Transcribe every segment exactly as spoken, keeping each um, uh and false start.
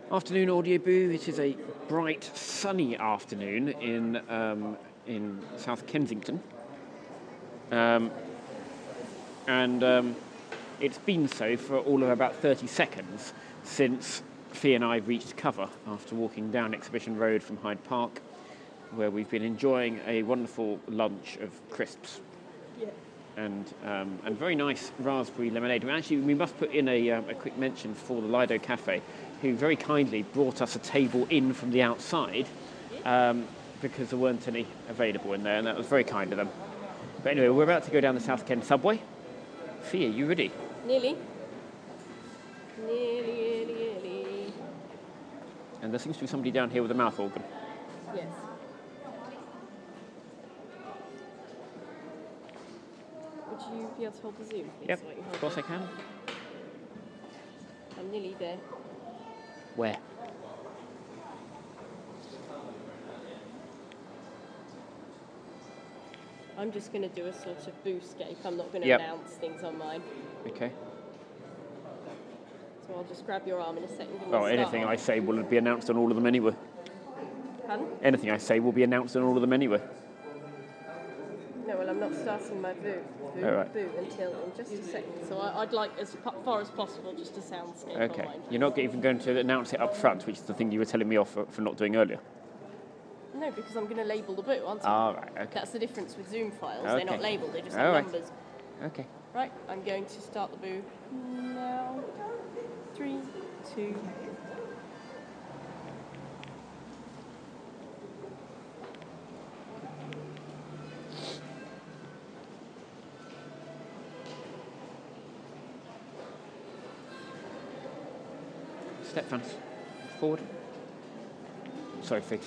Afternoon Audio Boo. It is a bright, sunny afternoon in um, in South Kensington, um, and um, it's been so for all of about thirty seconds since Fee and I reached cover after walking down Exhibition Road from Hyde Park, where we've been enjoying a wonderful lunch of crisps. Yeah. And um, and very nice raspberry lemonade. And actually, we must put in a, um, a quick mention for the Lido Cafe, who very kindly brought us a table in from the outside um, because there weren't any available in there, and that was very kind of them. But anyway, we're about to go down the South Kent subway. Fee, are you ready? Nearly. Nearly, nearly, nearly. And there seems to be somebody down here with a mouth organ. Yes. Would you be able to hold the zoom, please? Yep, while you hold of course I it? can. I'm nearly there. Where? I'm just going to do a sort of boo-scape. I'm not going to Yep. announce things on mine. Okay. So I'll just grab your arm in a second. and Well, we'll anything I start. say will be announced on all of them anyway. Pardon? Anything I say will be announced on all of them anyway. No, well, I'm not starting my boo, boo, All right. boo until in just a second. So I, I'd like, as pa- far as possible, just a soundscape Okay. on mine. You're not even going to announce it up front, which is the thing you were telling me off for, for not doing earlier. No, because I'm going to label the boo, aren't I? Ah, right. Okay. That's the difference with Zoom files. Okay. They're not labelled, they just All have right. numbers. Okay. Right, I'm going to start the boo now. Three, two. Step fans. Forward. Sorry, Fee.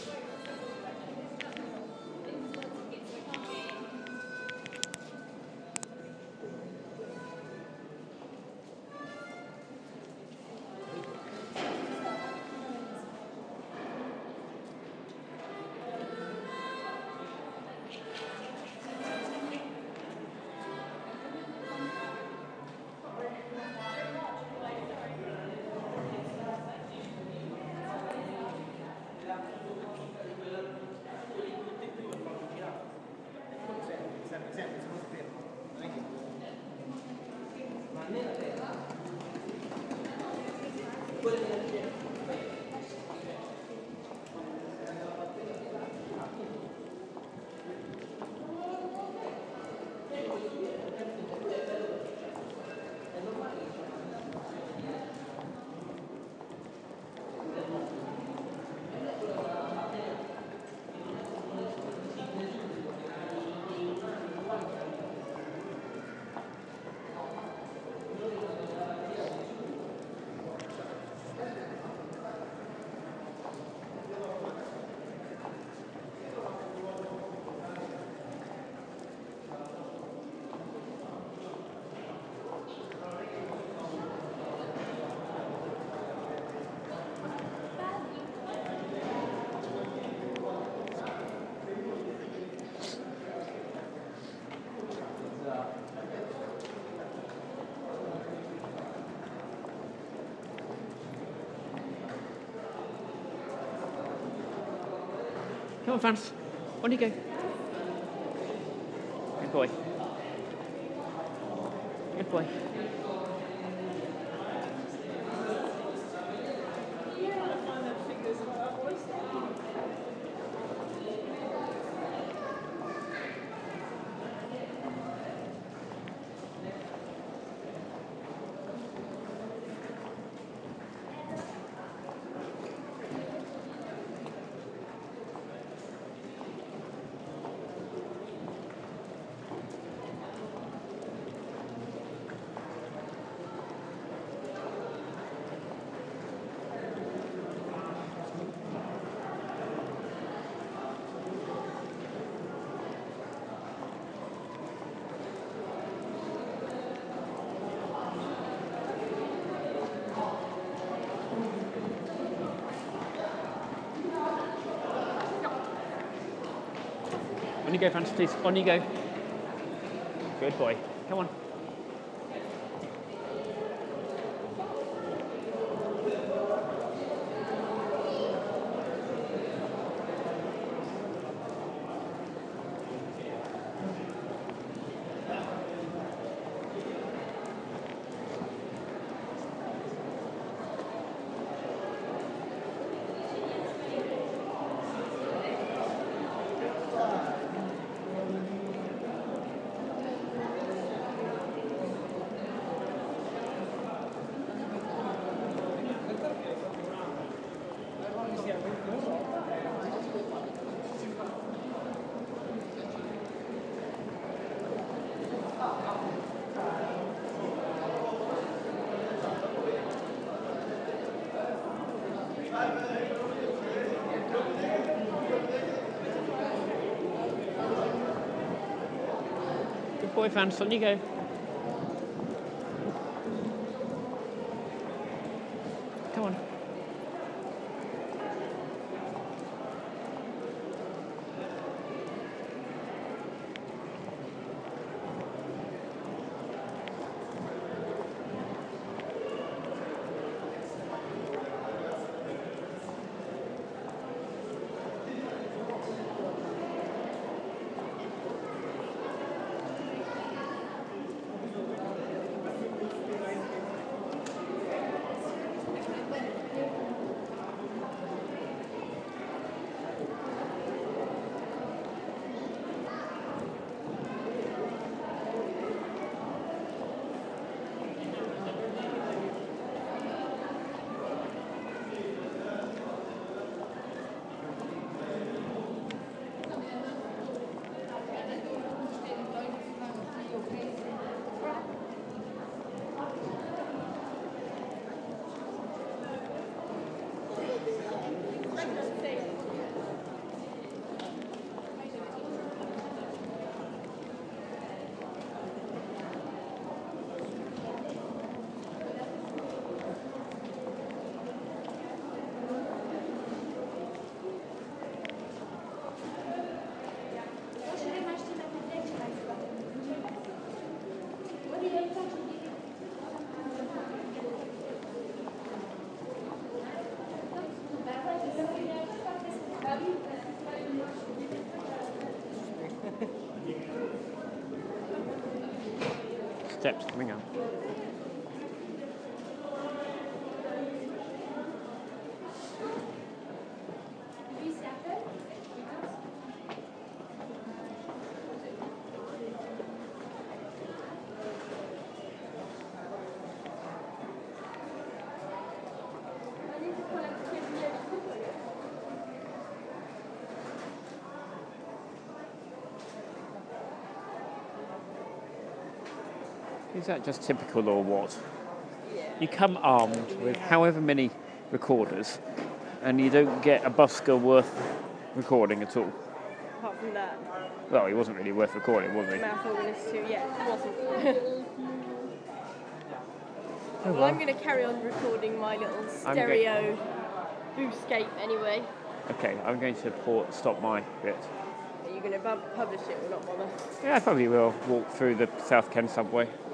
Come on, fans. On you go. Good boy. Good boy. On you go, Francis, please. On you go. Good boy. Come on. Good boy, Vance, on you go. Come on. Steps coming up. Is that just typical or what? Yeah. You come armed with however many recorders and you don't get a busker worth recording at all. Apart from that. Well, he wasn't really worth recording, was he? Mouth organist too, yeah, it wasn't. Oh, well, I'm going to carry on recording my little stereo boostscape anyway. Okay, I'm going to port, stop my bit. Are you going to bu- publish it or not bother? Yeah, I probably will walk through the South Kent subway.